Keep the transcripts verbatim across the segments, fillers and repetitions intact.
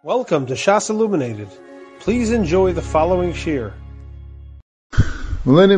Welcome to Shas Illuminated. Please enjoy the following shir. The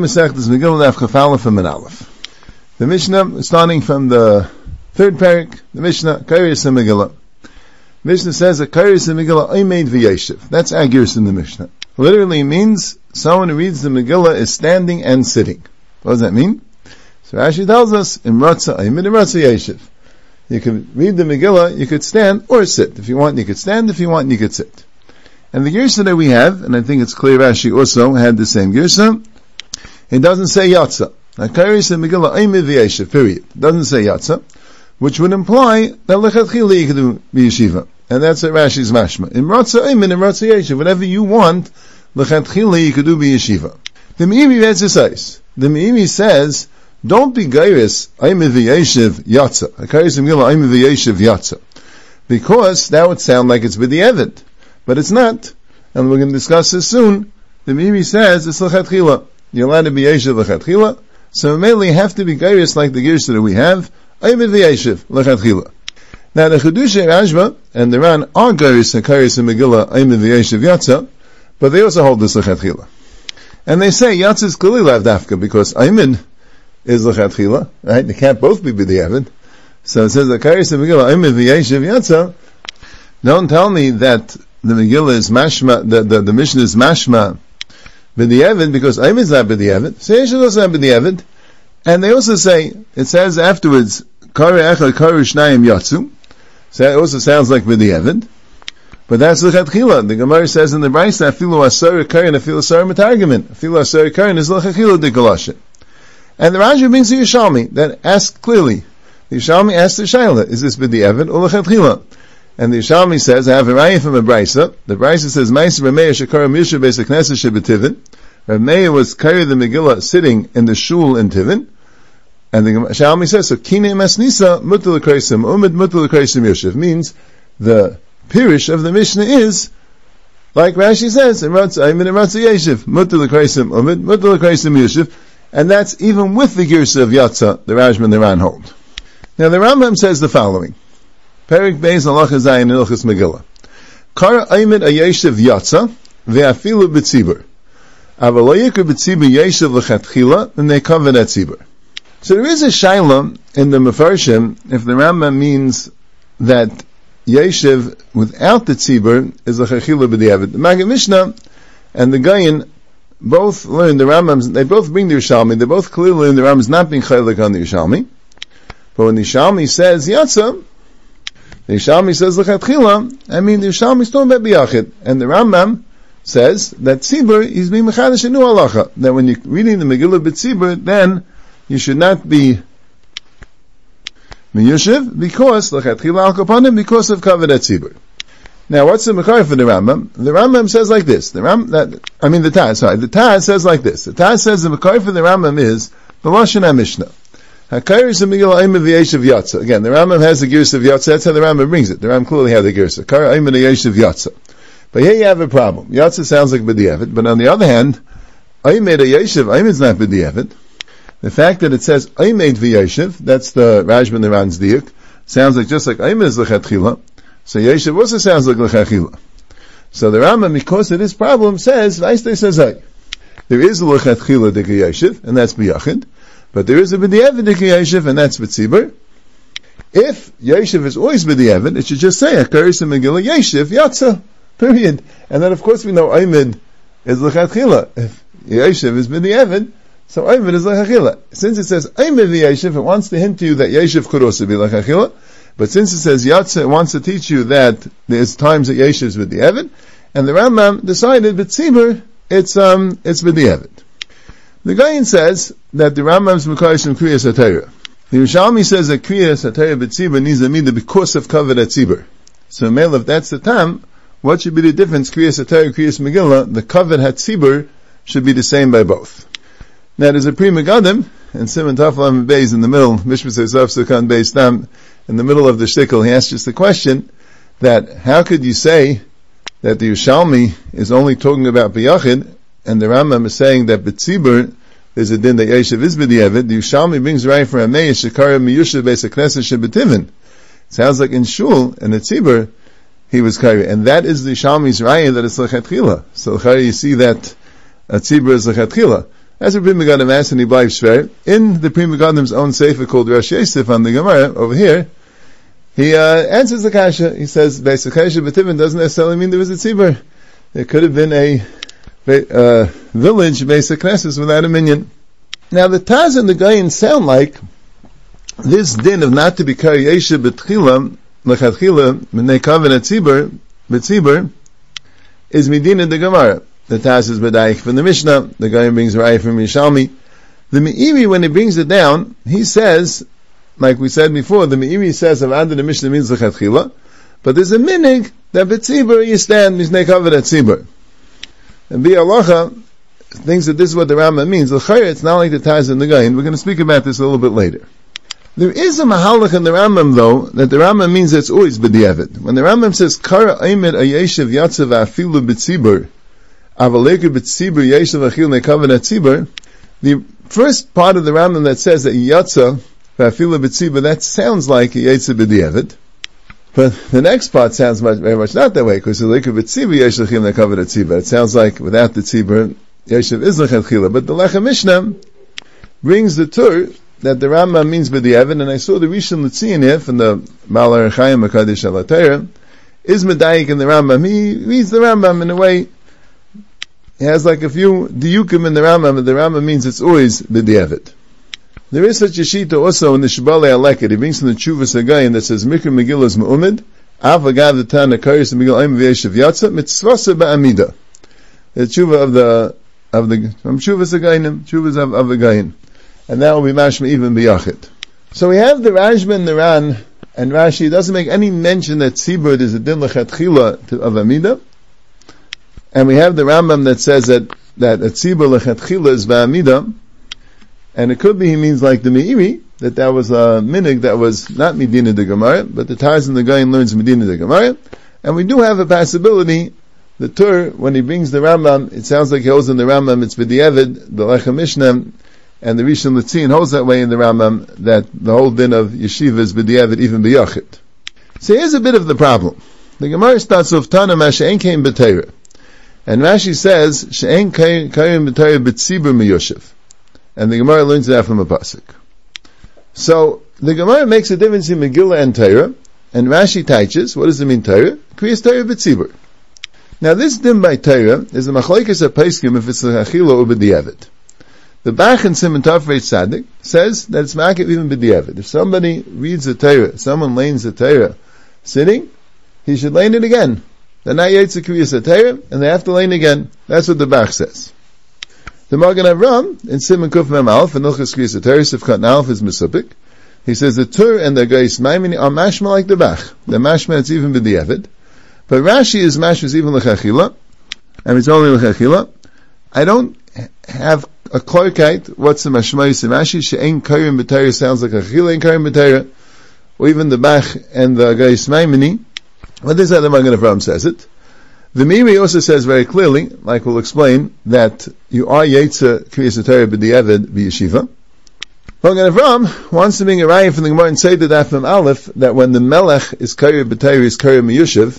Mishnah, starting from the third parak, the Mishnah, Kairis and Megillah. Mishnah says that Kairis and Megillah Oimed v'yeshiv. That's Agiris in the Mishnah. Literally means someone who reads the Megillah is standing and sitting. What does that mean? So Rashi tells us, Imratza Oimed, Imratza Yeshiv. You could read the Megillah, you could stand or sit. If you want, you could stand. If you want, you could sit. And the Girsa that we have, and I think it's clear Rashi also had the same Girsa, it doesn't say Yatza. Kairis and Megillah Oimed v'yeshiv, period. It doesn't say Yatza, which would imply that Lechatchila you could do b'yeshiva. And that's what Rashi's mashma. Imratza Oimed, Imratza Yeshiv. Whatever you want, Lechatchila you could do b'yeshiva. The Meiri says, the Meiri says, don't be gairis, Oimed v'yeshiv Yatza. Kairis and Megillah Oimed v'yeshiv Yatza. Because that would sound like it's b'di'evid. But it's not. And we're going to discuss this soon. The Meiri says it's Lechatchila. You're allowed to be Yeshiv Lechatchila. So mainly you have to be gairis like the Girsa that we have. Oimed v'yeshiv Lechatchila. Now the Chedushay Rashba and the Ran are gairis and Kairis and Megillah Oimed v'yeshiv Yatza, but they also hold this Lechatchila. And they say Yatza is clearly lav dafka because Oimed is Lechatchila, right? They can't both be b'di'evid. So it says that Kairis and Megillah Oimed v'yeshiv Yatza. Don't tell me that the Megillah is mashma, the, the, the Mishnah is mashma b'di'evid because Oimed is not b'di'evid. So Yeshiv is also not b'di'evid. And they also say, it says afterwards, Kari echad kari shnayim yatzu. So that also sounds like b'di'evid. But that's Lechatchila. The Gemara says in the Brayso, afilu asar karin, afilu asar metargamin. Afilu asar karin is Lechatchila de galashin. And the Rashi brings the Yishalmi that asks clearly. The Yishalmi asks the Shaila, is this b'di'evid or Lechatchila? And the Yishalmi says, I have a raya from a Brayso. The Brayso says, Ma'aser Rameya shekara Misha beis hakneses shebetivin. Rameya was carrying the Megillah sitting in the shul in Tivin. And the Yishalmi says, so kinei masnisa mutal l'kraisim umid mutal l'kraisim yoshev, means the pirish of the Mishnah is, like Rashi says, Imratza Oimed Imratza Yeshiv, mutal l'kraisim umid mutal l'kraisim yoshev. And that's even with the Girsa of Yatza, the Rashba and the Ran hold. Now the Rambam says the following. Perik Beis Halacha Zayin Ilchus Megillah. Kara Oimed Yeshiv Yatza, ve'afilu b'tzibur. Aval lo yikra b'tzibur Yeshiv l'chatchila, and they cover that tzibur. So there is a shaila in the Mefarshim, if the Rambam means that Yeshiv without the tzibur is l'chachila b'di'evid. The Maggid Mishnah and the Gayin both learn the Rambam, they both bring the Yerushalmi, they both clearly learn the Rambam is not being chaylik on the Yerushalmi. But when the Yerushalmi says Yatza, the Yerushalmi says l'chatchila, I mean the Yerushalmi is talking about biyachid. And the Rambam says that tzibur is being mechadish a new halacha. That when you're reading the Megillah b'tzibur, then you should not be miyushiv because l'chatchila al kapanim because of kavod tzibur. Now, what's the mekar for the Rambam? The Rambam says like this. The Ram, that, I mean the Taz. Sorry, the Taz says like this. The Taz says the mekar for the Rambam is the Lashon HaMishnah. Hakairis Megillah Oimed v'yeshiv Yatza. Again, the Rambam has the Girsa of Yatza. That's how the Rambam brings it. The Rambam clearly has the Girsa. Kari Oimed v'yeshiv Yatza. But here you have a problem. Yatza sounds like b'di'evid, but on the other hand, Oimed v'yeshiv, Oimed is not b'di'evid. The fact that it says Oimed v'yeshiv, that's the Rashba and the Ran's diuk, sounds like just like Oimed is l'chatchila. So Yeshiv also sounds like l'chachila. So the Rambam, because of this problem, says, Vaistei says, hey, there is a l'chachila de Yeshiv, and that's b'yachid, but there is a b'di'evid de Yeshiv, and that's b'tzibur. If Yeshiv is always b'di'evid, it should just say, Hakaris and Megillah Yeshiv, Yatza, period. And then of course we know Oimed is l'chachila. If Yeshiv is b'di'evid, so Oimed is l'chachila. Since it says Oimed v'yeshiv, it wants to hint to you that Yeshiv could also be l'chachila. But since it says Yatza, it wants to teach you that there's times that Yeshiv is b'di'evid, and the Rambam decided b'tzibur, it's, um, it's b'di'evid. The Gayin says that the Rambam's mekayis from Kriyas HaTorah. The Yerushalmi says that Kriyas HaTorah b'tzibur needs a midah because of kavod tzibur. So, male, if that's the tam, what should be the difference? Kriyas HaTorah, Kriyas Megillah, the kavod hatzibur should be the same by both. Now, there's a Pri Megadim, and Simon Taflam Beis in the middle, Mishpat Seisaf Sukan Beis Tam, in the middle of the shtickle, he asked just the question that how could you say that the Yerushalmi is only talking about b'yachid, and the Rambam is saying that b'tzibur there's a din that Yeshiv is b'di'evid. The Yerushalmi brings right from Rameya shekara miyushav beis hakneses shebetivin. Sounds like in shul and the tzibur he was Kairi. And that is the Shalmi's Raya that is Lechatchila. So you see that a Tzibur is Lechatchila. As a Pri Megadim asks, and he bleibt schwer, in the Pri Megadim's own sefer called Rosh Yosef on the Gemara, over here, he uh, answers the Kasha. He says, Beis HaKasha B'Tivin doesn't necessarily mean there was a Tzibur. There could have been a uh, village, Beis HaKnesses, without a minyan. Now the Taz and the Gayin sound like this din of not to be Kari Yesha B'Tchila, L'Chatchila, M'nei Kavan Tzibur, B'Tzibur, is Medina the Gemara. The Taz is B'Daich from the Mishnah, the Gayin brings Raya from Yishalmi. The Meiri, when he brings it down, he says, like we said before, the Meiri says, Avada the Mishnah means L'Chatchila, but there's a minig that B'Tzibur you stand, M'nei Kavan Tzibur. And Bi'alacha thinks that this is what the Rambam means. L'chayr, it's not like the Taz and the Gayin. We're going to speak about this a little bit later. There is a mahalach in the Rambam, though, that the Rambam means that it's always b'diavad. When the Rambam says, Kara Aymed Ayeshev Yatzav Afilu B'Tzibur, Avaleku B'Tzibur Yeshev Achil Nekavan Atzibur, the first part of the Rambam that says that Yatzav Afilu B'Tzibur, that sounds like a Yetzav b'diavad. But the next part sounds much, very much not that way, because Avaleku B'Tzibur Yeshev Achil Nekavan Atzibur. It sounds like without the Tzibur, Yeshev is L'Chatchila. But the Lechem Mishnah brings the Tur that the Rambam means b'diavad, and I saw the Rishon L'Tzion here from the Malar Chaim HaKadosh Al HaTorah, is medayik in the Rambam. He reads the Rambam in a way, he has like a few diyukim in the Rambam, but the Rambam means it's always b'diavad. There is such a shita also in the Shibbolei Aleket. He brings from the Tshuvas Hagayin that says, Mikra Megillah is Me'umid, Av Agav the Tana Karis Megillah Oim V'yeshev Yatza, Mitzvasa Ba'amida. The Tshuva of the, of the, from Tshuvas Hagayinim, Tshuvas of, of Hagayin. And that will be mashma even b'yachid. So we have the Rashba and the Ran, and Rashi doesn't make any mention that Tzibur is a din l'chatchila of Amida. And we have the Rambam that says that, that a Tzibur l'chatchila is ba'amida. And it could be he means like the Meiri, that that was a minig that was not Medina de Gemara, but the Taz and the Gayin learns Medina de Gemara. And we do have a possibility, the Tur, when he brings the Rambam, it sounds like he holds in the Rambam, it's b'diavad, the Lechem Mishnah, and the Rishon L'Tzion holds that way in the Rambam, that the whole din of yeshiva is b'diavad, even b'yachid. So here's a bit of the problem. The Gemara starts off, Tana ma she'en kain b'teira. And Rashi says, she'en kain b'teira b'tzibur miyoshev. And the Gemara learns that from a pasuk. So, the Gemara makes a difference in Megillah and Teira, and Rashi teaches, what does it mean Teira? Kriyas Teira b'tzibur. Now this din by Teira is the machlokes of Peskim if it's l'chachila or b'diavad. The Bach and Simon Tafrei Tzaddik says that it's makif even b'diavad. If somebody reads the Torah, someone lanes the Torah sitting, he should lane it again. They're not yet kriyas the Torah, and they have to lane again. That's what the Bach says. The Magen Avram in Simon Kuf Mem Alf and Ilchas kriyas the Torah Sifkat Alf is Mesupik. He says the Tur and the Geis Maimini are mashma like the Bach. The mashma it's even b'diavad, but Rashi is mashma is even l'chachila, and it's only l'chachila. I don't have a clarkite, what's the mashmayis in Rashi? She'en karim b'teira sounds like a chila in karim b'teira, or even the Bach and the Geis Maimini. What is that the Magen Avram says it? The Meiri also says very clearly, like we'll explain, that you are yetza kriyas Torah b'diavad b'yeshiva. Magen Avram wants to bring a raya from the Gemara and say to Daf Mem Aleph that when the Melech is karim b'teira is karim miyushiv,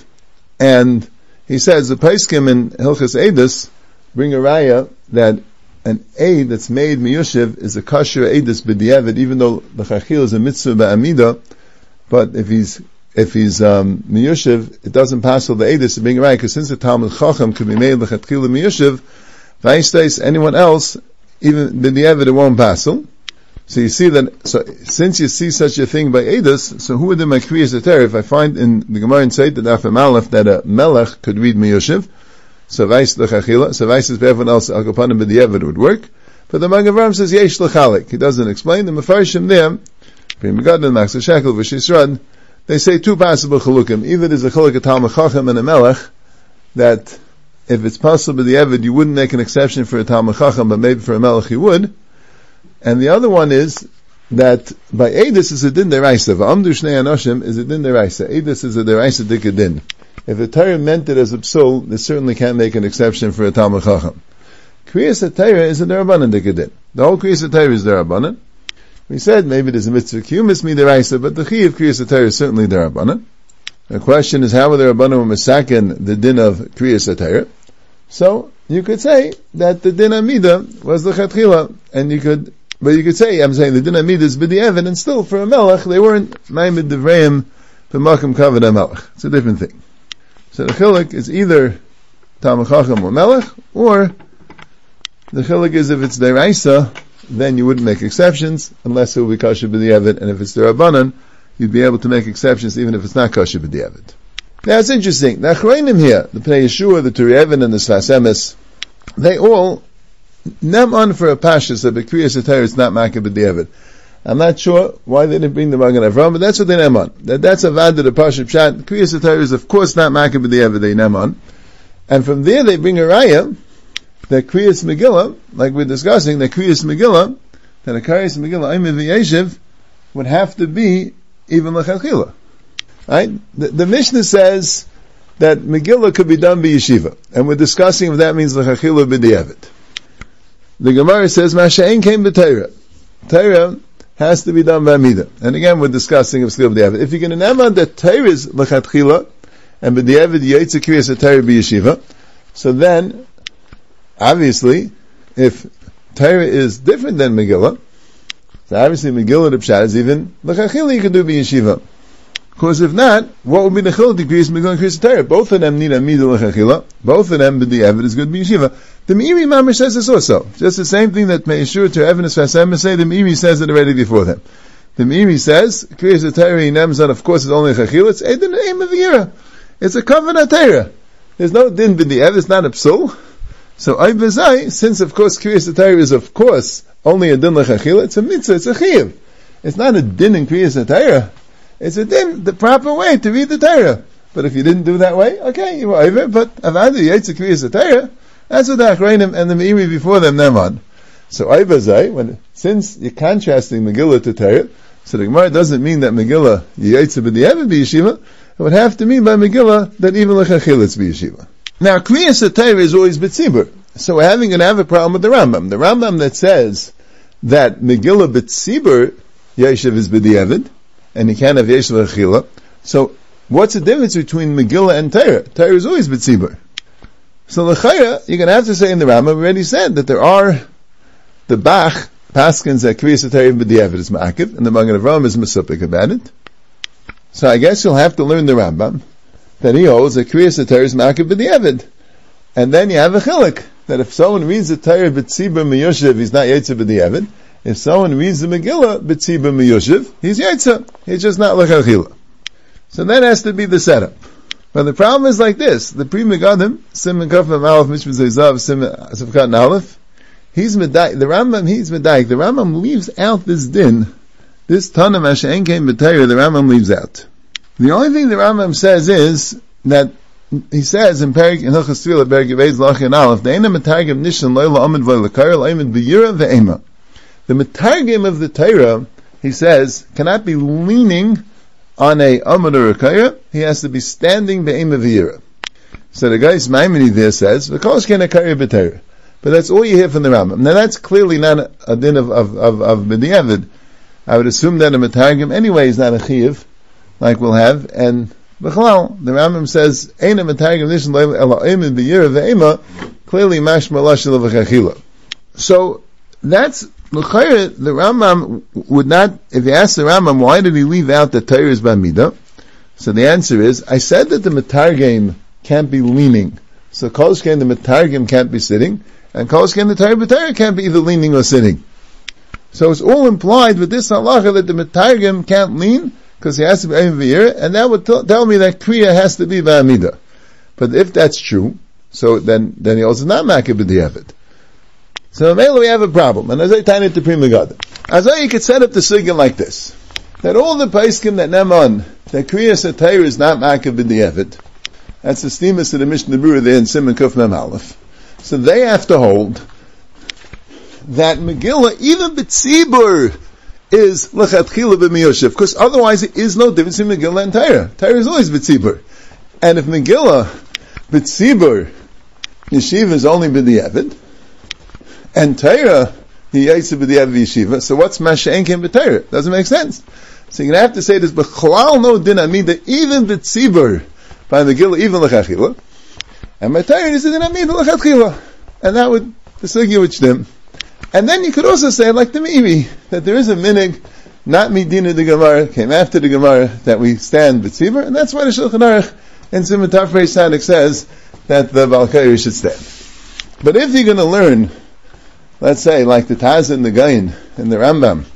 and he says the Peskim in Hilchas Eidos bring a raya that an aid that's made miyushiv is a kosher eidus b'diavad, even though the chachil is a mitzvah ba'amida, but if he's if he's um, miyushiv, it doesn't pass all the eidus to being right, because since the Talmud Chacham could be made l'chatchila miyushiv, v'ayistais anyone else, even b'diavad it won't pass. So you see that, so since you see such a thing by eidus, so who would the makriyas eter? If I find in the Gemara and say that Daf Mem Aleph that a melech could read miyushiv, so vice l'chachila, so vice is for everyone else, al kapanim b'diavad would work. But the Magen Avram says yesh l'chalik. He doesn't explain. The Mefarshim there, Pri Megadim, Max Shekel, V'Shisrad, they say two possible chalukim. Either there's a chaluk of Talmud Chacham and a melech, that if it's possible b'diavad, you wouldn't make an exception for a Talmud Chacham, but maybe for a melech you would. And the other one is that by Eidus is a din deraisa. V'amdu shnei anoshim is a din deraisa. Eidus is a deraisa dik din. If the Torah meant it as a psul, they certainly can't make an exception for a Talmud Chacham. Kriyas Torah is a derabanan dik din. The whole Kriyas Torah is derabanan. We said maybe there's a mitzvah kiyumis mi deraisa, but the chi of Kriyas Torah is certainly derabanan. The question is, how were the Rabbanim Masakin the din of Kriyas HaTorah? So, you could say that the din Amida was the Chatchila, and you could, but you could say, I'm saying the din Amida is B'di'evet, and still for a Melech, they weren't Ma'imid Devreim B'makam Kavod HaMelech. It's a different thing. So the Chilik is either Talmid Chacham or Melech, or the Chilik is if it's Deraisa, then you wouldn't make exceptions, unless it would be Kosher B'di'evet, and if it's the Rabbanan, you'd be able to make exceptions even if it's not Kosher B'di'evet. Now it's interesting, the Achreinim here, the Pnei Yeshua, the Turei Even, and the Sfas Emes, they all nem on for a Pashas that B'kriyas HaTorah is not Makeh B'di'evet. I'm not sure why they didn't bring the Magen Avraham, but that's what they nem on. That, that's a vad that a Pashup Pshat. Kriyas HaTorah is of course not Makeh B'di'evet, they nem on. And from there they bring a Raya, that Kriyas Megillah, like we're discussing, that Kriyas Megillah, that a Kriyas Megillah, Ayim V'yeshiv, would have to be even L'chachila. Right? The, the Mishnah says that Megillah could be done by Yeshiva, and we're discussing if that means L'chachila B'di'evet. The Gemara says, Masha'en came b'Torah. Torah has to be done by Amida. And again, we're discussing if still B'di'evet. If you can remember that Torah is L'chatchila, and B'di'evet Yaitze Kriyas HaTorah B'Yeshiva, so then, obviously, if Torah is different than Megillah, so obviously Megillah the Pshat is even L'chachila you can do b'Yeshiva. Because if not, what would be the Chiluk to Kriyas Megillah and Kriyas HaTorah? Both of them need Amida L'chachila. Both of them, B'di'evet is good b'Yeshiva. The Meiri Mamash says this also. Just the same thing that Meishur to Evan is Fasem say, the Meiri says it already before them. The Meiri says, Kriyas HaTorah Nemzan, of course, is only Chachila. It's Eden Name of the Yira. It's a Kavanah Torah. There's no Din B'di'evet, it's not a Psul. So, Ayvazai, since of course Kriyas HaTorah is of course only a Din L'chachila, it's a Mitzvah, it's a Chiv. It's not a Din in Kriyas HaTorah. It's a Din, the proper way to read the Torah. But if you didn't do that way, okay, you were over, but Avadu Yaitze Kriyas HaTorah, that's what the Achreinim and the Meiri before them nem on. So Ayvazai, when, since you're contrasting Megillah to Torah, so the Gemara doesn't mean that Megillah Yaitze B'di'evet b'Yeshiva, it would have to mean by Megillah that even L'chachila it's b'Yeshiva. Now, Kriyas HaTorah is always B'tzibur. So we're having going to have a problem with the Rambam. The Rambam that says that Megillah B'tzibur Yeshiv is B'di'evet, and you can't have Yeshiv L'chachila. So, what's the difference between Megillah and Torah? Torah is always B'tzibur. So l'chayra, you're going to have to say in the Rambam, we already said that there are the Bach, Paskins that Kriyas HaTorah B'di'evet is Ma'akiv, and the Magen Avraham is Mesupik about it. So I guess you'll have to learn the Rambam, that he holds that Kriyas HaTorah is Ma'akiv B'di'evet. And then you have a chilik, that if someone reads the Torah B'tzibur Miyoshev, he's not Yaitze B'di'evet. If someone reads the Megillah B'tzibur Miyoshev, he's Yaitze. He's just not L'chachila. So that has to be the setup. But the problem is like this: the Pri Megadim, Simon Kafam Aleph Mishpat Zayzav Simon Sefkat Aleph, he's medayik. The Rambam, he's medayik. The Rambam leaves out this din, this Tana Masha'en came b'Torah. The Rambam leaves out. The only thing the Rambam says is that he says in Perik in Hilchos Tefillah Perik Yevez Lachin Aleph, the Eina Metargim Nishan Loila Amid V'Lekayil Amid B'Yira Ve'ema. The Metargim of the Torah, he says, cannot be leaning on a Amud or a Kaya, he has to be standing be'ema v'yira. So the guy's Maimoni there says, v'kosh ken a Kaya b'Torah. But that's all you hear from the Rambam. Now that's clearly not a, a din of, of, of, of B'di'evet. I would assume that a Metargim anyway is not a Chiv, like we'll have, and B'chalal, the Rambam says, Ein a Metargim nishan lo'im ela oimid b'yira ve'ema, clearly mashma lashil v'chachila. So, that's the Rambam would not, if you ask the Rambam, why did he leave out the Torah is B'amidah? So the answer is, I said that the Metargim can't be leaning. So Kol Shkein, the Metargim can't be sitting, and Kol Shkein, the Torah B'Torah can't be either leaning or sitting. So it's all implied with this halacha that the Metargim can't lean, because he has to be Ein V'yir, and that would t- tell me that Kriya has to be B'amidah. But if that's true, so then, then he also not Makeh B'di'evet. So mainly we have a problem, and as I tie it to Pri Megadim. As I you could set up the sugya like this, that all the paiskim that neman, that Kriyas HaTorah is not Makeh B'di'evet, that's the steamus of the Mishnah Berurah there in Simon Kuf Mem Aleph. So they have to hold that Megillah, even B'tzibur, is L'chatchila B'miyoshev, because otherwise there is no difference in Megillah and Torah. Torah is always B'tzibur. And if Megillah, B'tzibur, Yeshiva is only B'di'evet, and Torah, he Yaitze B'di'evet Yeshiva, so what's Masha'en Ken B'Torah? Doesn't make sense. So you're going to have to say this, B'chalal no din amida, even b'tzibur, by Megillah, even l'chachila. And my Torah is din amida l'chachila. And that would, the sugi would shtim. And then you could also say, like the Meiri, that there is a minig, not midina the Gemara, came after the Gemara, that we stand b'tzibur, and that's why the Shulchan Aruch in Siman Tafrei Sadik says that the Baal Kairi should stand. But if you're going to learn, let's say, like the Taz and the Gain and the Rambam,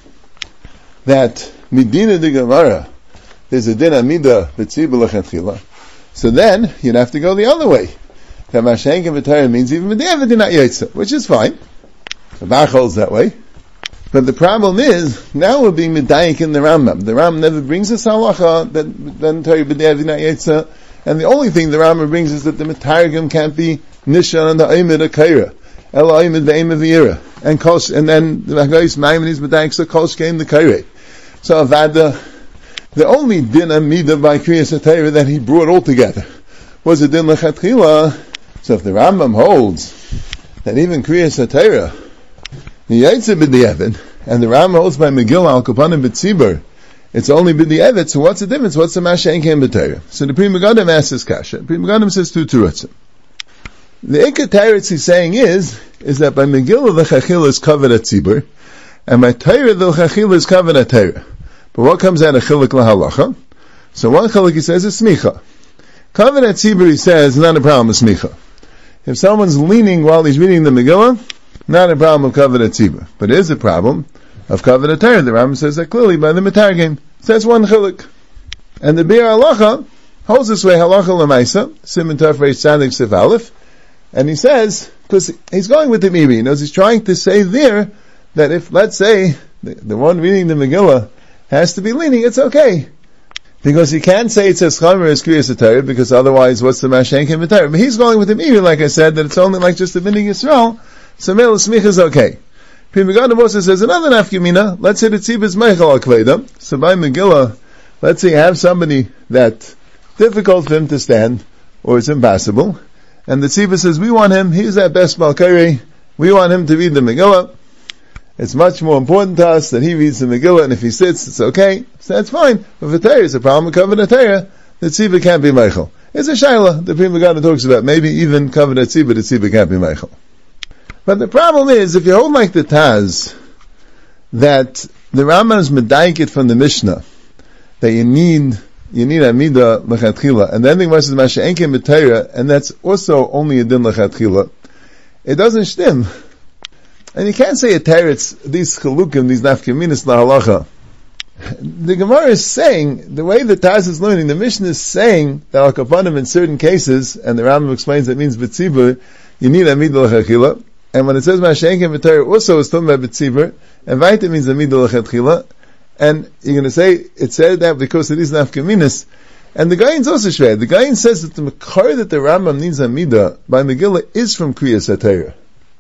that midina the Gemara, there's a din amida b'tzibur l'chatchila, so then you'd have to go the other way. That Mashenk and V'Torah means even B'diavad not Yotza, which is fine. The Bach holds that way. But the problem is, now we're being medayik in the Rambam. The Rambam never brings us halacha that then Torah B'diavad not Yotza, and the only thing the Rambam brings is that the Metargim can't be Nishan on the Oimid Akaira, Ela Oimid Ve'im V'Yira, and Kosh, and then the Hagais Maimonides medayik so Kosh came the Kaireh. So Avada, the only din amida by Kriyas HaTorah that he brought all together was a din l'chatchila. So if the Rambam holds that even Kriyas HaTorah, the Yaitze b'di'evet, and the Rambam holds by Megillah al Kapanim b'tzibur, it's only b'di'evet, so what's the difference? What's the Masha Ein Kein b'Torah? So the Pri Megadim asks this kasha. Pri Megadim says two terutzim. The Ikar teretz he's saying is, is that by Megillah the Chachila is covered at tzibur, and by Torah the Chachila is covered at Torah. But what comes out of Chilik lahalacha? So one Chilik he says is smicha. Covered at tzibur he says, not a problem with smicha. If someone's leaning while he's reading the Megillah, not a problem of Kavod Tzibur. But it is a problem of Kavod Torah. The Rambam says that clearly by the Metargim. So that's one Chilik. And the Bir Halacha holds this way, Halacha L'maisa, Siman Tafrei Sadik Sif Aleph, and he says, because he's going with the Meiri, he knows he's trying to say there, that if, let's say, the, the one reading the Megillah has to be leaning, it's okay. Because he can't say it says Chomer is Kriyas HaTorah, because otherwise what's the Mashen Kein b'Torah? But he's going with the Meiri, like I said, that it's only like just the Minig Yisrael, so Mel Smich is okay. Pri Megadim also says another nafkamina, let's say the tzibur is Meichel al Kleda, so by Megillah, let's say you have somebody that difficult for him to stand, or it's impossible, and the tzibur says, we want him, he's our best Malkari, we want him to read the Megillah, it's much more important to us that he reads the Megillah, and if he sits, it's okay. So that's fine. But for Torah, it's a problem with Kavod Torah. The tzibur can't be Meichel. It's a shayla. The Pri Megadim talks about maybe even Kavod tzibur, the tzibur can't be Meichel. But the problem is, if you hold like the Taz, that the Rambam is medaikit from the Mishnah, that you need, you need Amida l'chatchila, and the ending verse is Masha Ein Kein b'Torah, and that's also only a din l'chatchila, it doesn't shtim. And you can't say a teretz, these chalukim, these nafkaminis lahalacha. The Gemara is saying, the way the Taz is learning, the Mishnah is saying that al kapanim in certain cases, and the Rambam explains that means b'tzibur, you need amida l'chachila, and when it says Mashen Kein b'Torah, also it's talking about b'tzibur, and vaita means amida l'chachila, and you're going to say, it said that because it is nafkaminis, and the Gain is also shver. The Gain says that the makar that the Rambam needs amida by Megillah is from Kriyas HaTorah.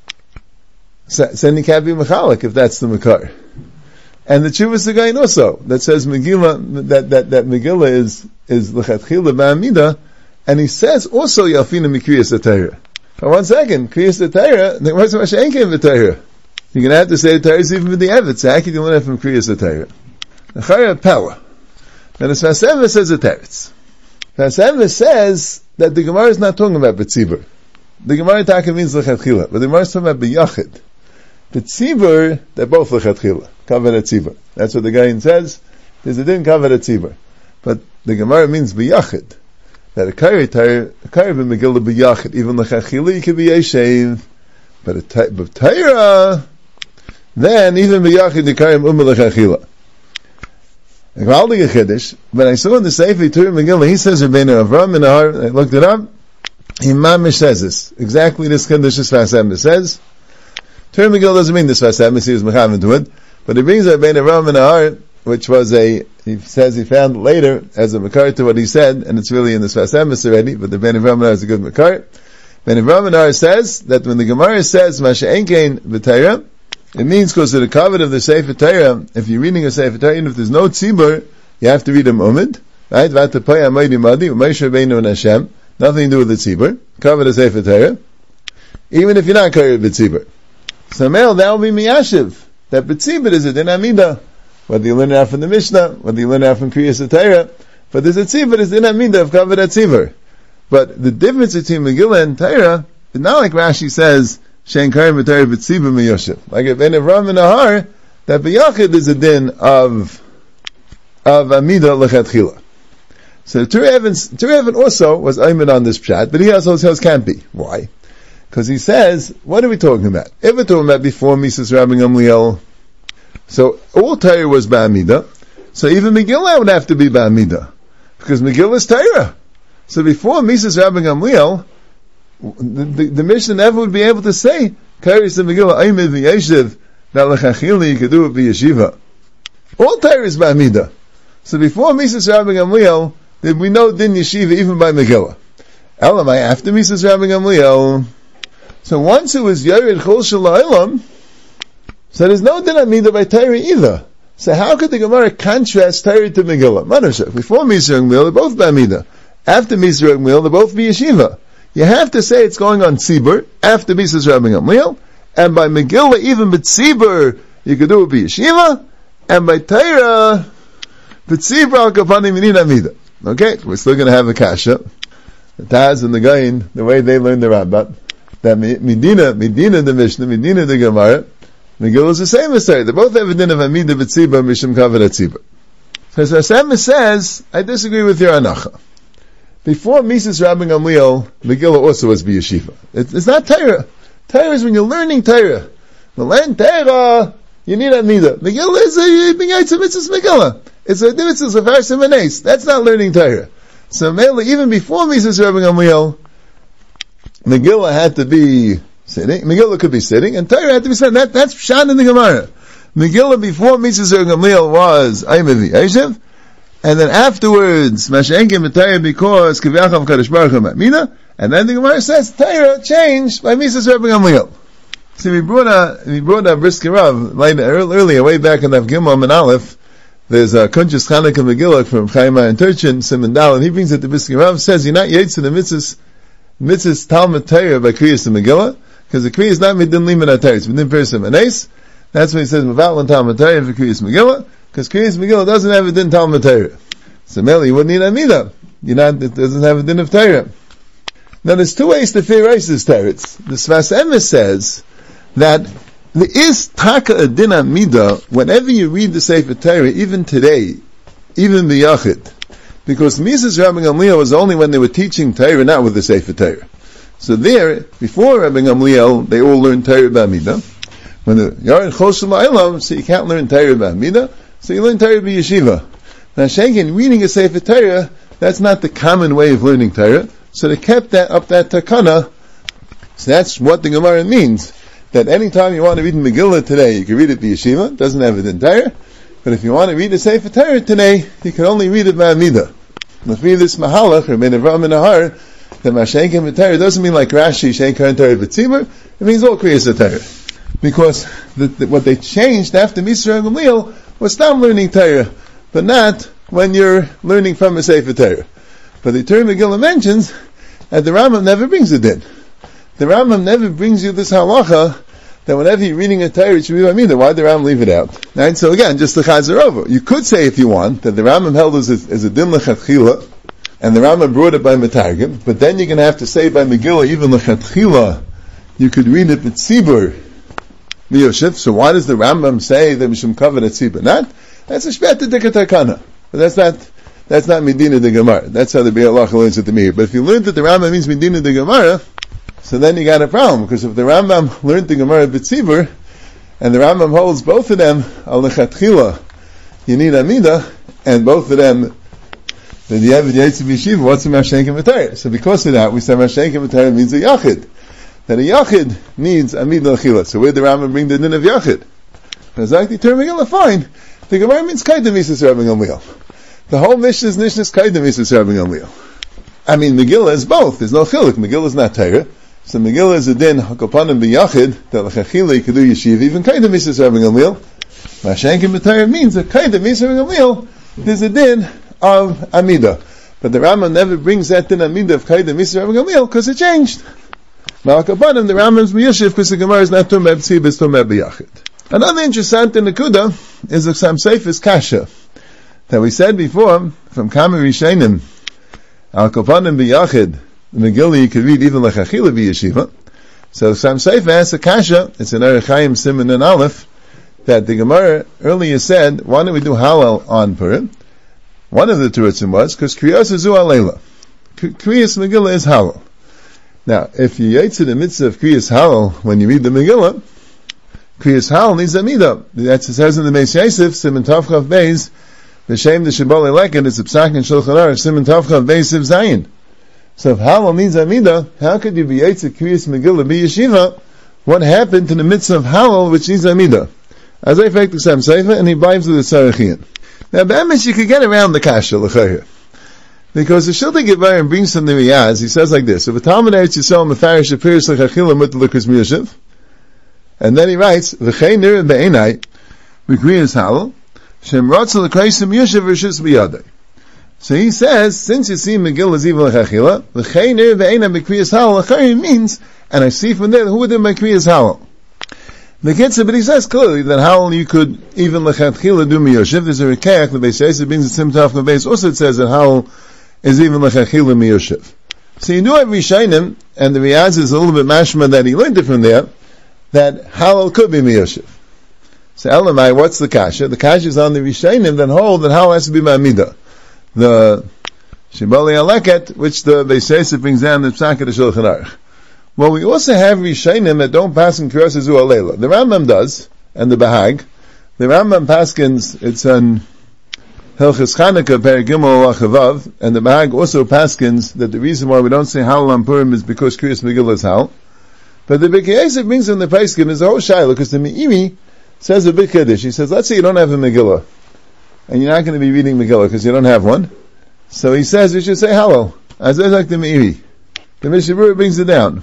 So, so then you can't be mechalik if that's the makar. And the Chuvas the Gain also that says Megillah that that that Megillah is is l'chatchila ba'amida, and he says also Yalfina mikriyas HaTorah. But one second, kriyas HaTorah, then what's Masha Ein Kein b'Torah? You're going to have to say the Torah is even with the Eved. So how can you learn it from kriyas HaTorah? The Chayra Pella. Now the Sfas Emes says a teretz. Sfas Emes says that the Gemara is not talking about b'tzibur. The Gemara taka means l'chatchila, but the Gemara is talking about b'yachid. The tzibur, they're both l'chatchila. Kavod tzibur. That's what the Gain says. There's a din kavod tzibur. But the Gemara means b'yachid. That a kari Torah, a kari b'Megillah b'yachid. Even l'chatchila you can be yeshev. But a Torah, then even b'yachid the kari umma l'chatchila. But I saw in the Sefer Torah Megillah, he says Rabbeinu Avram in the heart, I looked it up, he mamish says this. Exactly this Kiddush Sfas Emes says. Torah Megillah doesn't mean this Sfas Emes, he was mechavan to it, but he brings Rabbeinu Avram in the heart, which was a, he says he found it later as a makar to what he said, and it's really in the Sfas Emes already, but the Rabbeinu Avram is a good makar. Rabbeinu Avram in the heart says that when the Gemara says Masha Ein Kein b'Torah, it means because of the covet of the Sefer Torah, if you're reading a Sefer Torah, even if there's no tzibur, you have to read a umid, right? Vatapaya Ma'idi Madi, Moshe Rabbeinu and Hashem, nothing to do with the tzibur, covet of Sefer Torah, even if you're not carried with tzibur. So male, that will be miyashiv, that b'tzibur is a din amida, whether you learn it out from the Mishnah, whether you learn it out from Kriyas HaTorah, but there's a tzibur, there's din amida of kavod tzibur. But the difference between Megillah and Torah is not like Rashi says, Shein karim b'Torah b'tzibur miyoshev. Like if in Avram and Nahar, that b'yachid is a din of, of amida lechatchila. So Turei also was aimed on this pshat, but he also says can't be. Why? Because he says, what are we talking about? If we're talking about before Mises Rabbi Gamliel, so all Torah was ba'amida, so even Megillah would have to be ba'amida, because Megillah is Torah. So before Mises Rabbi Gamliel, the, the, the Mishnah never would be able to say, Kairis the Megillah Aimid v'yeshiv, that l'chachili you could do it v'yeshiva. All Torah is ba'amida. So before Mises Rabbi Gamliel, did we know din yeshiva even by Megillah? Elamai after Mises Rabbi Gamliel. So once it was Yared Chol Shalaylam, so there's no din amida by Torah either. So how could the Gemara contrast Torah to Megillah? Manashah. Before Mises Rabbi Gamliel, they're both b'amida. After Mises Rabbi Gamliel, they're both b'yeshiva. You have to say it's going on tzibur after Mises Rabbi Gamliel, and by Megillah even b'tzibur you could do it b'yeshiva, and by Torah b'tzibur al kapanim you need amida. Okay, we're still going to have a kasha. The Taz and the Gain, the way they learn the Rabbah, that Medina, Medina the Mishnah, Medina the Gemara, Megillah is the same as Torah. They both have a din of Amida b'tzibur mishum kavod tzibur. So Hashem says, I disagree with your anacha. Before Mises Rabbi Gamliel, Megillah also was b'yeshiva. It, it's not Torah. Torah is when you're learning Torah. To learn Torah, you need Amida. Megillah is a b'yaitz mitzvah Megillah. It's a mitzvah of Harsim and Ace. That's not learning Torah. So Mele, even before Mises Rabbi Gamliel, Megillah had to be sitting. Megillah could be sitting, and Torah had to be sitting. That, that's Pshat in the Gemara. Megillah before Mises Rabbi Gamliel was Aymevi Aishev, and then afterwards Mashenkim and Torah because Kivyachav Kadosh Baruch Hu Ma'mina, and then the Gemara says Torah changed by Mises Rabbi Gamliel. See, we brought a we brought a Brisker Rav later earlier, way back in the Gimel and Aleph. There's a Kunchas Chanukah Megillah from Chaimah and Turchin, Simon Dal, and he brings it to Brisker Rav, says you're not yetz in the mitzvahs mitzvahs Talmud Torah by Kriyas and Megillah, because the Kriyas is not midin liman at Torah, it's midin person and ace. That's why he says Mavat and Talmud Torah for Kriyas Megillah, because Kriyas Megillah doesn't have a din Talmud Torah. So Meli, you wouldn't need Amida. You're not, it doesn't have a din of Torah. Now there's two ways to fear this Torah. The Sfas Emes says that there is taka a din Amida whenever you read the Sefer Torah, even today, even the Yachid. Because Mises Rabbi Gamliel was only when they were teaching Torah, not with the Sefer Torah. So there, before Rabbi Gamliel, they all learned Torah b'Amida. When the Yared Chol Shalaylam, so you can't learn Torah b'Amida, so you learn Torah b'Yeshiva. Now Shenkin, reading a Sefer Torah, that's not the common way of learning Torah, so they kept that up that takana. So that's what the Gemara means. That anytime you want to read Megillah today, you can read it b'Yeshiva, doesn't have it in Torah, but if you want to read the Sefer Torah today, you can only read it b'Amida. If we read this Mahalach, or Mein Avram and Nahar, that Mashenkim Torah doesn't mean like Rashi, Shenkan Torah b'Tzibur, it means all Kriyas Torah. Because the, the, what they changed after Mises Rabbi Gamliel was stop learning Torah, but not when you're learning from a Sefer Torah. But the Torah Megillah mentions that the Rambam never brings it in. The Rambam never brings you this halacha that whenever you're reading a Torah, it should be B'Amida. Why did the Rambam leave it out? Right? So again, just the Chazer over. You could say, if you want, that the Rambam held as a, as a din lechatchila, and the Rambam brought it by Metargim, but then you're going to have to say by Megillah, even lechatchila, you could read it b'tzibur miyoshev. So why does the Rambam say that mishum kavod tzibur? Not? That's a shpeta dekatakana. But that's not, that's not Medina de Gemara. That's how the Be'er Halacha learns it to me. But if you learned that the Rambam means Medina de Gemara, so then you got a problem, because if the Rambam learned the Gemara b'tzibur, and the Rambam holds both of them al lechatchila, you need Amida, and both of them, then you have the Yetziv Yeshiva, what's the Mashenkim V'Torah? So because of that, we say Mashenkim V'Torah means a Yachid. That a Yachid needs Amida l'chila. So where did the Rambam bring the din of Yachid? It's like the term Megillah, fine. The Gemara means Kaidem Mises Rabbi Gamliel. The whole Mishnah is Nishnas Kaidem Mises Rabbi Gamliel. I mean, Megillah is both. There's no chiluk. Megillah is not Torah. So Megillah is a din hakopanim b'yachid that l'chachila you could do yeshiva even kaidem mises Rabbi Gamliel. Mashenkim b'Torah means that kaidem mises Rabbi Gamliel there's a din of Amida, but the Rambam never brings that din Amida of kaidem mises Rabbi Gamliel because it changed. Now hakopanim the Rambam's b'yeshiv because the Gemara is not talking about b'tzibur, it's talking about b'yachid. Another interesting Nakuda is the Chassam Sofer's Kasha that we said before from Kama Rishonim Al Kopanim B'Yachid the Megillah you could read even Lechachila B'Yeshiva. So Chassam Sofer asks a Kasha, it's in Orach Chaim Siman and Aleph, that the Gemara earlier said, why don't we do Halal on Purim? One of the Terutzim was, because Kriyas Zu Alayla. Kriyas Megillah is Halal. Now, if you yetz in the mitzvah of Kriyas Halal when you read the Megillah, Kriyas Halal needs a midah. That's it says in the Beis Yosef, Siman Tavchav Beis, V'shem the Shibbolei Leket, it's a Psak in Shulchan Aruch, Siman Tavchav Beis Siv Zayin. So if Halal needs a midah, how could you be yetz at Kriyas Megillah be Yeshiva? What happened to the mitzvah of Halal which needs a midah? As I fact the Chassam Sofer, and he bribes with the Tzarachian. Now, B'emes, you could get around the Kasha, l'chayr. Because the Shiltei Gevarim brings from the Riyaz, he says like this, if a Talmud Eretz Yisrael mefarish apiris l'chachila mut l'lukas miyashiv, and then he writes, v'chei nir be'enai, v'kriyas halal, shem rotzel l'kraysim yashiv rishus b'yadai. So he says, since you see Megillah is even l'chachila, v'chei nir be'enai v'kriyas halal, l'chayr means, and I see from there, who would do my kriyas halal? The Kitzur, but he says clearly that how you could even lechatchila do miyoshiv. There's a rekaach, the Beis Yosef brings a simtaf the base. Also, it says that how is even lechatchila miyoshiv. So you do have Rishayim, and the Riyaz is a little bit mashma that he learned it from there, that halal could be miyoshiv. So Elamai, what's the kasha? The kasha is on the Rishayim that hold that halal has to be ma'amida. The Shibbolei Leket, which the Beis Yosef brings down the Psak of the Shulchan Aruch. Well, we also have Rishayim that don't pass in Kriyas Zu Alayla. The Rambam does, and the Bahag. The Rambam paskins, it's on Hilchos Chanukah, Perek Gimel Chavav, and the Bahag also paskins that the reason why we don't say Halal on Purim is because Kriyas Megillah is Hal. But the Bikei Yosef brings in the Paiskim is a whole Shaila, because the Meiri says a big Kiddush. He says, let's say you don't have a Megillah, and you're not going to be reading Megillah because you don't have one. So he says you should say Halal, as I like the Meiri. The Mishnah Berurah brings it down.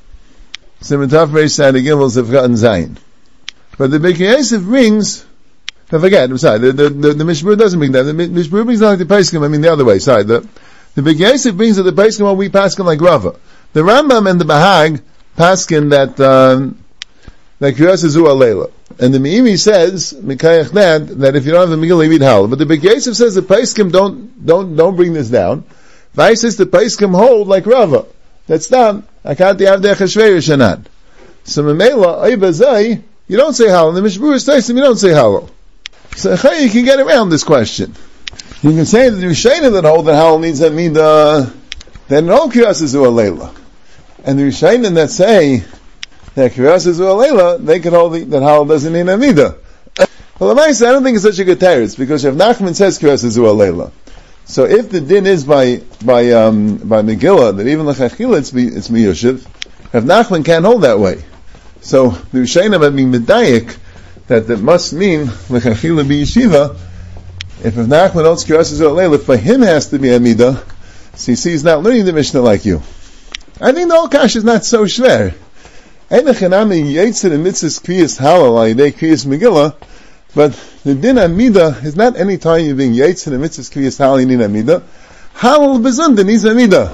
Siman Tov Reish Side Gimels have gotten Zayin. But the Bikei Yosef brings, I forget, I'm sorry, the, the, the, the Mishnah Berurah doesn't bring that. The Mishnah Berurah brings not like the Paiskim, I mean the other way, sorry. The, the Bikei Yosef brings that the Paiskim while we Paskin like Rava. The Rambam and the Bahag Paskin that, um, that Kriyas Zu Alayla. And the Meiri says, Mikayach that, that if you don't have the Megillah, you read Halal. But the Bikei Yosef says the Paiskim don't, don't, don't bring this down. Vai says the Paiskim hold like Rava. That's not, Akati Avdei Chashvei Rishanan. So Memela, Oibazai, you don't say Halal. In the Mishnah Berurah Taisim, you don't say Halal. So you can get around this question. You can say that the Rishayim that hold that Halal needs a midah, then no Kriyas Zu Alayla. And the Rishayim that say that Kriyas Zu Alayla, they can hold the, that Halal doesn't need a midah. Well, the I don't think it's such a good teretz, because Rav Nachman says Kriyas Zu Alayla. So if the din is by by um, by Megillah that even l'chachila it's it's miyoshiv, Rav Nachman can't hold that way. So the Rishayim have been medayik that that must mean l'chachila be yeshiva. If Rav Nachman holds Kriyas Zu Alayla, for him has to be a midah. So you see, he's not learning the Mishnah like you. I think the whole kash is not so shver. Einachanami yitzir the mitzvahs kriyas halal ayidei kriyas Megillah. But the din amida is not any time you're being yaitz in the mitzvahs kriyas halal you need amida. Halal bezunda needs amida.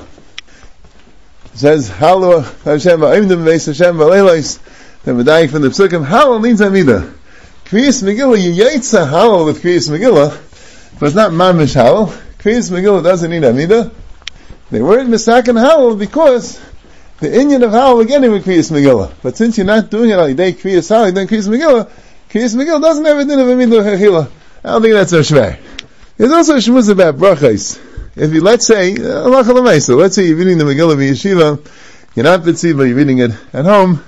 It says halal Hashem va'imdim veis Hashem va'leilos. The medayik from the psukim halal needs amida. Kriyas Megillah you yaitz a halal with kriyas Megillah, but it's not mamish halal. Kriyas Megillah doesn't need amida. They weren't misaken halal because the inyan of halal again with kriyas Megillah. But since you're not doing it on day kriyas halal, you're doing kriyas Megillah. Kriyas Megillah doesn't have a din of a midah l'chachila. I don't think that's so shver. There's also a shmuz about brachos. If you, let's say, Allah Chalamaysa, let's say you're reading the Megillah v'yeshiva, you're not b'tziva, but you're reading it at home.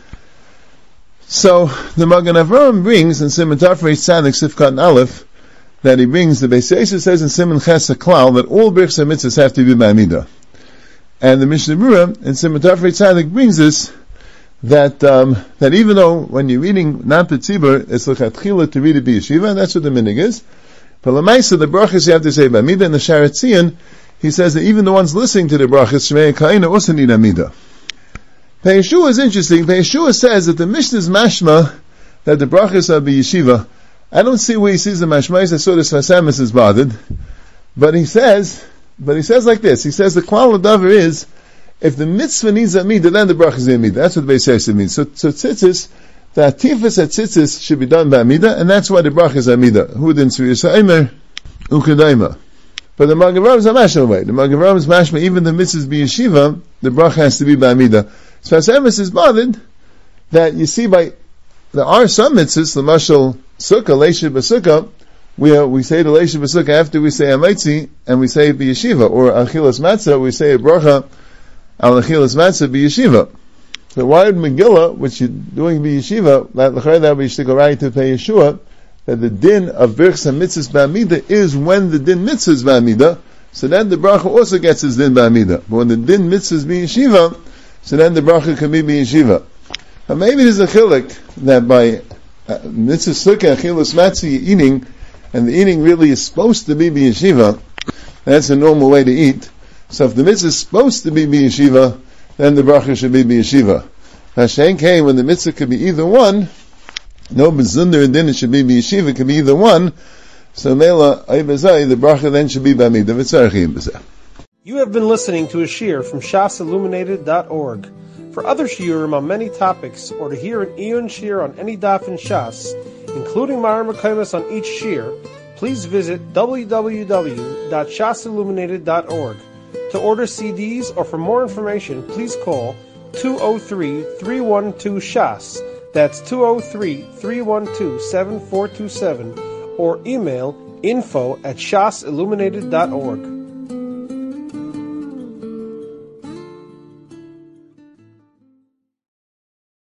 So, the Magen Avraham brings, in Siman Tov Reish Tzadik Sifkat and Aleph, that he brings, the Beis Yosef says in Siman Ches HaKlal, that all brichs and mitzvahs have to be b'amidah. And the Mishnah Berurah, in Siman Tov Reish Tzadik, brings this, that um, that even though when you're reading not b'tzibur, it's l'chatchila to read it b'yeshiva, and that's what the minig is. But l'maisa, the brachas you have to say b'amidah, and the Sharat Tzion, he says that even the ones listening to the brachas, Shmei Ka'ina, also need amidah. Pei Yeshua is interesting. Pei Yeshua says that the Mishnah is mashma, that the brachas are b'yeshiva. I don't see where he sees the mashmais, I saw the Sfasamis is bothered. But he says, but he says like this, he says the klal davar is, if the mitzvah needs a midah, then the bracha is a midah. That's what the Beis Yosef means. So, so tzitzis, the atifas at tzitzis should be done by Amida, and that's why the bracha is Amida. Who didn't see Yisrael Ukadaima. But the Magavam is a mashma way. The Magavam is mashma, even the mitzvahs be yeshiva, the bracha has to be by Amida. So as Emes is bothered, that you see by, there are some mitzvahs, the mashal sukkah, leisha b'sukkah, we, uh, we say the leisha b'sukkah after we say Amaitzi, and we say be yeshiva, or achilas matzah, we say a bracha, al achilas matzah be yeshiva. So why would Megillah, which you're doing be yeshiva, that l'chayr that we should go right to pay Yeshua, that the din of birchs and mitzvahs ba'amida is when the din mitzvahs ba'amida, so then the bracha also gets his din ba'amida. But when the din mitzvahs be yeshiva, so then the bracha can be be yeshiva. But maybe there's a chilik that by uh, mitzvah sukkah, achilas matzah, you're eating, and the eating really is supposed to be be yeshiva, that's a normal way to eat. So if the mitzvah is supposed to be be yeshiva, then the bracha should be be yeshiva. Hashem came when the mitzvah could be either one, no bezunder and then it should be be yeshiva, it could be either one, so mela aybazai, the bracha then should be b'amida v'tzarchi b'zeh. You have been listening to a shiur from shas illuminated dot org. For other shiurim on many topics, or to hear an Iyun shiur on any daf in Shas, including Mara Mekaymas on each shiur, please visit w w w dot shas illuminated dot org. To order C Ds or for more information, please call two oh three, three one two, S H A S. That's two oh three, three one two, seven four two seven, or email info at shas illuminated dot org.